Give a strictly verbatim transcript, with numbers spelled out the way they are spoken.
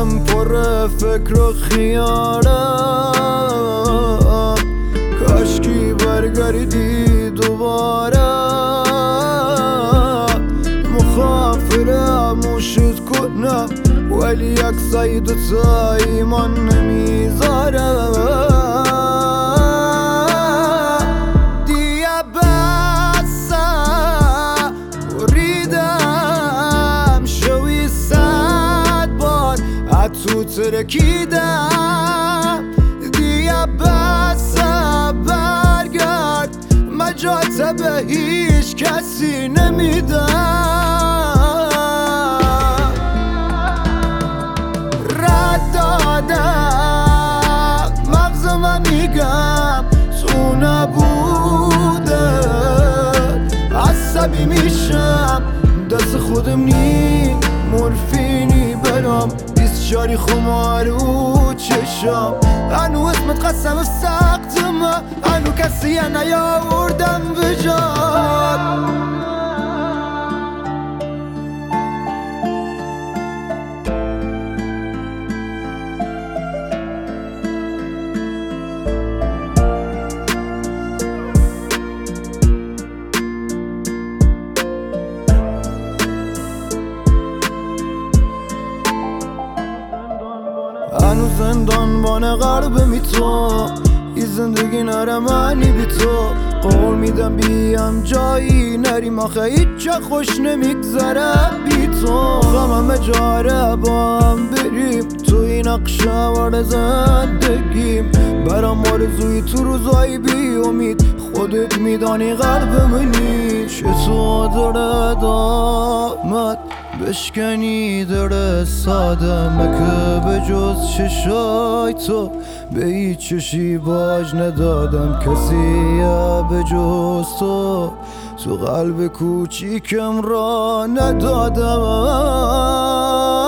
دلم پر فکر و خیالم، کاشکی برگردی دوباره. مخافرم شد کنم ولی یک سعی دوتا ایمان نمیذاره. دیگه بسه بریدم شوی صد بار اتو ترکیدم. دیگه بسه برگرد مجات به هیچ کسی نمیدم. مغزم میگم تو نبوده، عصبی میشم دست خودم نی مورفینی برام بیسچاری خمارو چشم. هنو اسمت قسم سختم، هنو کسی نیاوردم به جاد. هنوز زندان بانه غربه می تو، این زندگی نره معنی بی تو. قول میدم بیم جایی نریم آخه هیچ خوش نمیگذره بی تو. غمم جاره با هم بریم تو این اقشوار زندگیم. برام آرزوی تو روزایی بی امید، خودت میدانی غربه منی. چطور داره دامت بشکنی داره سادمه که به جز چشای تو به هیچ چشی باج ندادم کسی به جز تو. تو قلب کوچیکم را ندادم.